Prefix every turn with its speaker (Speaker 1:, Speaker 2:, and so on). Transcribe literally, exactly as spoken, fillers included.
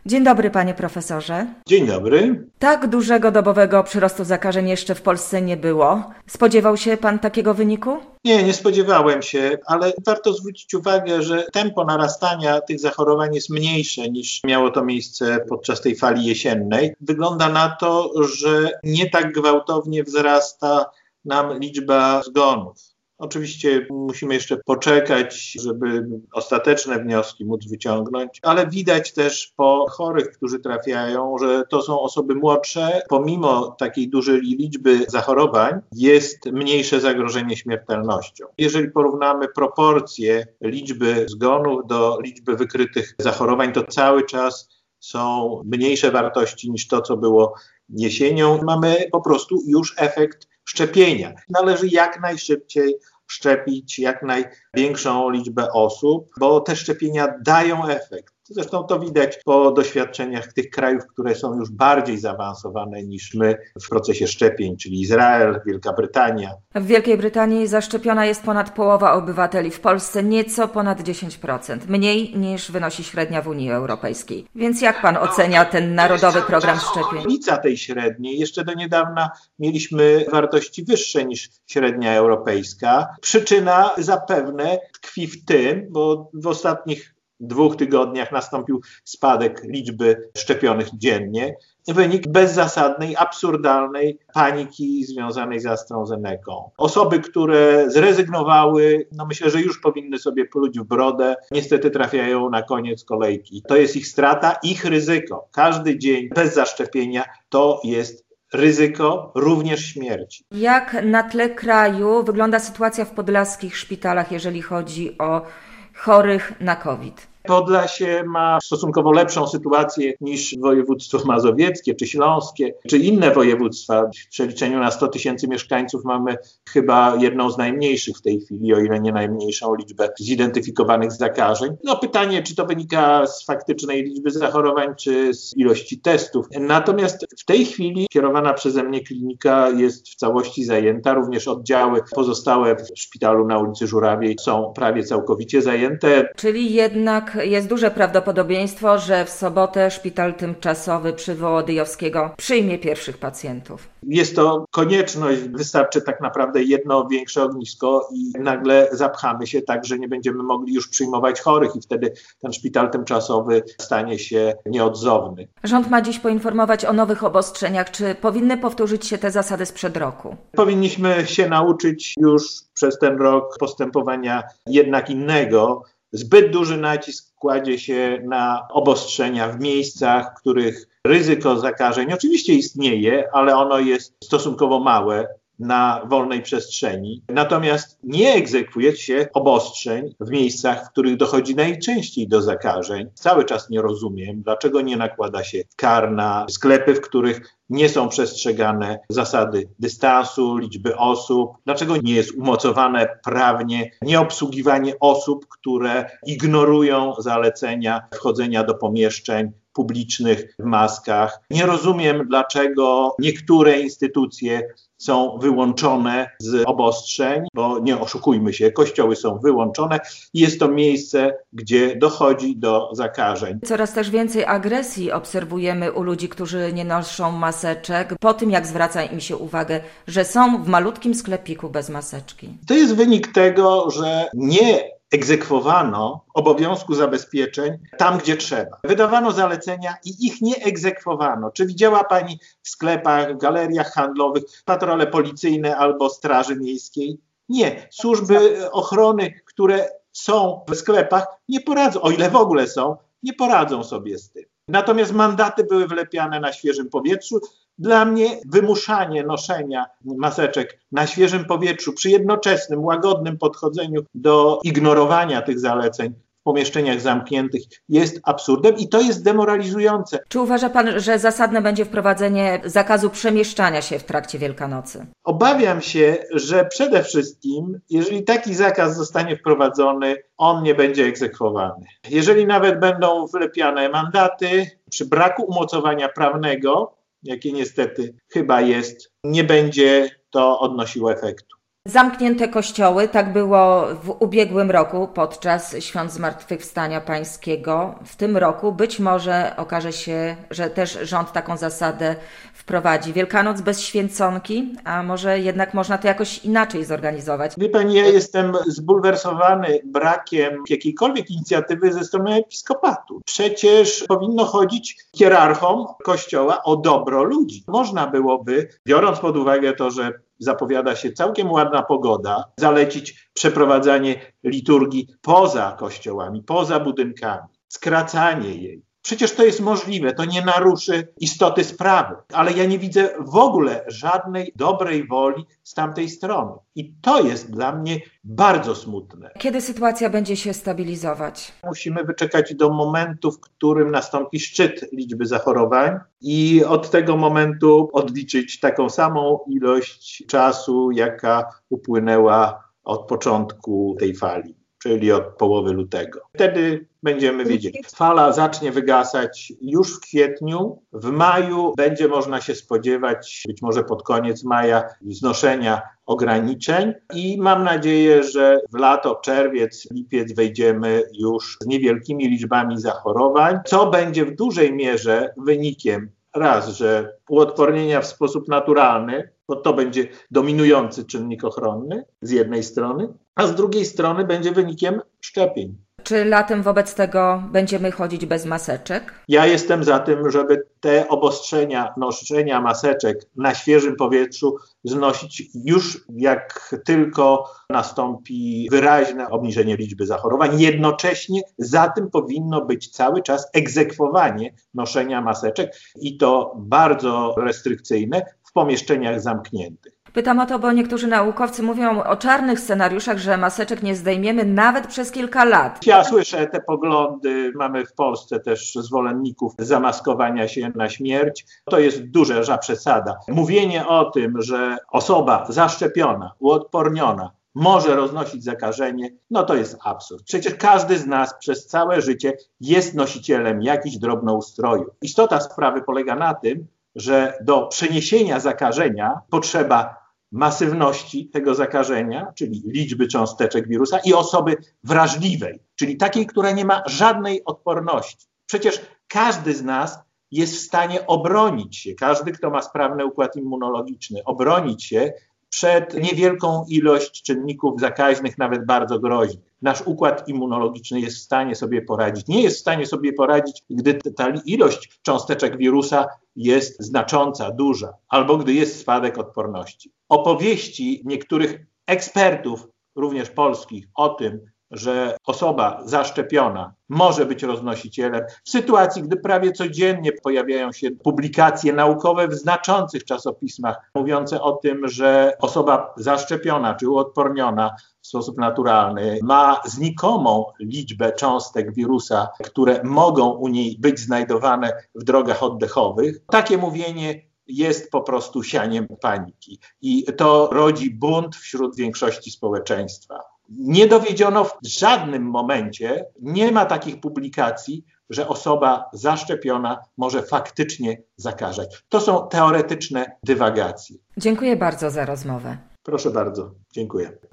Speaker 1: Dzień dobry, panie profesorze.
Speaker 2: Dzień dobry.
Speaker 1: Tak dużego dobowego przyrostu zakażeń jeszcze w Polsce nie było. Spodziewał się pan takiego wyniku?
Speaker 2: Nie, nie spodziewałem się, ale warto zwrócić uwagę, że tempo narastania tych zachorowań jest mniejsze niż miało to miejsce podczas tej fali jesiennej. Wygląda na to, że nie tak gwałtownie wzrasta nam liczba zgonów. Oczywiście musimy jeszcze poczekać, żeby ostateczne wnioski móc wyciągnąć, ale widać też po chorych, którzy trafiają, że to są osoby młodsze. Pomimo takiej dużej liczby zachorowań jest mniejsze zagrożenie śmiertelnością. Jeżeli porównamy proporcje liczby zgonów do liczby wykrytych zachorowań, to cały czas są mniejsze wartości niż to, co było jesienią. Mamy po prostu już efekt szczepienia. Należy jak najszybciej szczepić jak największą liczbę osób, bo te szczepienia dają efekt. Zresztą to widać po doświadczeniach tych krajów, które są już bardziej zaawansowane niż my w procesie szczepień, czyli Izrael, Wielka Brytania.
Speaker 1: W Wielkiej Brytanii zaszczepiona jest ponad połowa obywateli, w Polsce nieco ponad dziesięć procent, mniej niż wynosi średnia w Unii Europejskiej. Więc jak pan ocenia ten narodowy program szczepień?
Speaker 2: Granica tej średniej, jeszcze do niedawna mieliśmy wartości wyższe niż średnia europejska. Przyczyna zapewne tkwi w tym, bo w ostatnich dwóch tygodniach nastąpił spadek liczby szczepionych dziennie. Wynik bezzasadnej, absurdalnej paniki związanej z AstraZenecą. Osoby, które zrezygnowały, no myślę, że już powinny sobie pluć w brodę, niestety trafiają na koniec kolejki. To jest ich strata, ich ryzyko. Każdy dzień bez zaszczepienia to jest ryzyko również śmierci.
Speaker 1: Jak na tle kraju wygląda sytuacja w podlaskich szpitalach, jeżeli chodzi o chorych na COVID?
Speaker 2: Podlasie ma stosunkowo lepszą sytuację niż województwo mazowieckie, czy śląskie, czy inne województwa. W przeliczeniu na sto tysięcy mieszkańców mamy chyba jedną z najmniejszych w tej chwili, o ile nie najmniejszą liczbę zidentyfikowanych zakażeń. No pytanie, czy to wynika z faktycznej liczby zachorowań, czy z ilości testów. Natomiast w tej chwili kierowana przeze mnie klinika jest w całości zajęta. Również oddziały pozostałe w szpitalu na ulicy Żurawiej są prawie całkowicie zajęte.
Speaker 1: Czyli jednak jest duże prawdopodobieństwo, że w sobotę szpital tymczasowy przy Wołodyjowskiego przyjmie pierwszych pacjentów.
Speaker 2: Jest to konieczność, wystarczy tak naprawdę jedno większe ognisko i nagle zapchamy się tak, że nie będziemy mogli już przyjmować chorych i wtedy ten szpital tymczasowy stanie się nieodzowny.
Speaker 1: Rząd ma dziś poinformować o nowych obostrzeniach. Czy powinny powtórzyć się te zasady sprzed roku?
Speaker 2: Powinniśmy się nauczyć już przez ten rok postępowania jednak innego. Zbyt duży nacisk kładzie się na obostrzenia w miejscach, w których ryzyko zakażeń oczywiście istnieje, ale ono jest stosunkowo małe na wolnej przestrzeni. Natomiast nie egzekwuje się obostrzeń w miejscach, w których dochodzi najczęściej do zakażeń. Cały czas nie rozumiem, dlaczego nie nakłada się kar na sklepy, w których nie są przestrzegane zasady dystansu, liczby osób. Dlaczego nie jest umocowane prawnie nieobsługiwanie osób, które ignorują zalecenia wchodzenia do pomieszczeń publicznych w maskach. Nie rozumiem, dlaczego niektóre instytucje są wyłączone z obostrzeń, bo nie oszukujmy się, kościoły są wyłączone i jest to miejsce, gdzie dochodzi do zakażeń.
Speaker 1: Coraz też więcej agresji obserwujemy u ludzi, którzy nie noszą maseczek, po tym jak zwraca im się uwagę, że są w malutkim sklepiku bez maseczki.
Speaker 2: To jest wynik tego, że nie egzekwowano obowiązku zabezpieczeń tam, gdzie trzeba. Wydawano zalecenia i ich nie egzekwowano. Czy widziała pani w sklepach, galeriach handlowych patrole policyjne albo straży miejskiej? Nie. Służby ochrony, które są w sklepach, nie poradzą, o ile w ogóle są, nie poradzą sobie z tym. Natomiast mandaty były wlepiane na świeżym powietrzu. Dla mnie wymuszanie noszenia maseczek na świeżym powietrzu przy jednoczesnym, łagodnym podchodzeniu do ignorowania tych zaleceń w pomieszczeniach zamkniętych jest absurdem i to jest demoralizujące.
Speaker 1: Czy uważa pan, że zasadne będzie wprowadzenie zakazu przemieszczania się w trakcie Wielkanocy?
Speaker 2: Obawiam się, że przede wszystkim, jeżeli taki zakaz zostanie wprowadzony, on nie będzie egzekwowany. Jeżeli nawet będą wlepiane mandaty, przy braku umocowania prawnego, jakie niestety chyba jest, nie będzie to odnosiło efektu.
Speaker 1: Zamknięte kościoły, tak było w ubiegłym roku podczas Świąt Zmartwychwstania Pańskiego. W tym roku być może okaże się, że też rząd taką zasadę wprowadzi. Wielkanoc bez święconki, a może jednak można to jakoś inaczej zorganizować.
Speaker 2: Wie pani, ja jestem zbulwersowany brakiem jakiejkolwiek inicjatywy ze strony episkopatu. Przecież powinno chodzić hierarchom Kościoła o dobro ludzi. Można byłoby, biorąc pod uwagę to, że zapowiada się całkiem ładna pogoda, zalecić przeprowadzanie liturgii poza kościołami, poza budynkami, skracanie jej. Przecież to jest możliwe, to nie naruszy istoty sprawy, ale ja nie widzę w ogóle żadnej dobrej woli z tamtej strony. I to jest dla mnie bardzo smutne.
Speaker 1: Kiedy sytuacja będzie się stabilizować?
Speaker 2: Musimy wyczekać do momentu, w którym nastąpi szczyt liczby zachorowań i od tego momentu odliczyć taką samą ilość czasu, jaka upłynęła od początku tej fali, czyli od połowy lutego. Wtedy będziemy wiedzieli. Fala zacznie wygasać już w kwietniu. W maju będzie można się spodziewać, być może pod koniec maja, znoszenia ograniczeń i mam nadzieję, że w lato, czerwiec, lipiec wejdziemy już z niewielkimi liczbami zachorowań, co będzie w dużej mierze wynikiem raz, że uodpornienia w sposób naturalny, bo to będzie dominujący czynnik ochronny z jednej strony, a z drugiej strony będzie wynikiem szczepień.
Speaker 1: Czy latem wobec tego będziemy chodzić bez maseczek?
Speaker 2: Ja jestem za tym, żeby te obostrzenia noszenia maseczek na świeżym powietrzu znosić już jak tylko nastąpi wyraźne obniżenie liczby zachorowań. Jednocześnie za tym powinno być cały czas egzekwowanie noszenia maseczek i to bardzo restrykcyjne w pomieszczeniach zamkniętych.
Speaker 1: Pytam o to, bo niektórzy naukowcy mówią o czarnych scenariuszach, że maseczek nie zdejmiemy nawet przez kilka lat.
Speaker 2: Ja słyszę te poglądy, mamy w Polsce też zwolenników zamaskowania się na śmierć. To jest duża przesada. Mówienie o tym, że osoba zaszczepiona, uodporniona może roznosić zakażenie, no to jest absurd. Przecież każdy z nas przez całe życie jest nosicielem jakichś drobnoustrojów. Istota sprawy polega na tym, że do przeniesienia zakażenia potrzeba masywności tego zakażenia, czyli liczby cząsteczek wirusa i osoby wrażliwej, czyli takiej, która nie ma żadnej odporności. Przecież każdy z nas jest w stanie obronić się, każdy, kto ma sprawny układ immunologiczny, obronić się przed niewielką ilość czynników zakaźnych, nawet bardzo groźnych. Nasz układ immunologiczny jest w stanie sobie poradzić. Nie jest w stanie sobie poradzić, gdy ta ilość cząsteczek wirusa jest znacząca, duża, albo gdy jest spadek odporności. Opowieści niektórych ekspertów, również polskich, o tym, że osoba zaszczepiona może być roznosicielem, w sytuacji, gdy prawie codziennie pojawiają się publikacje naukowe w znaczących czasopismach mówiące o tym, że osoba zaszczepiona czy uodporniona w sposób naturalny ma znikomą liczbę cząstek wirusa, które mogą u niej być znajdowane w drogach oddechowych. Takie mówienie jest po prostu sianiem paniki i to rodzi bunt wśród większości społeczeństwa. Nie dowiedziono w żadnym momencie, nie ma takich publikacji, że osoba zaszczepiona może faktycznie zakażać. To są teoretyczne dywagacje.
Speaker 1: Dziękuję bardzo za rozmowę.
Speaker 2: Proszę bardzo, dziękuję.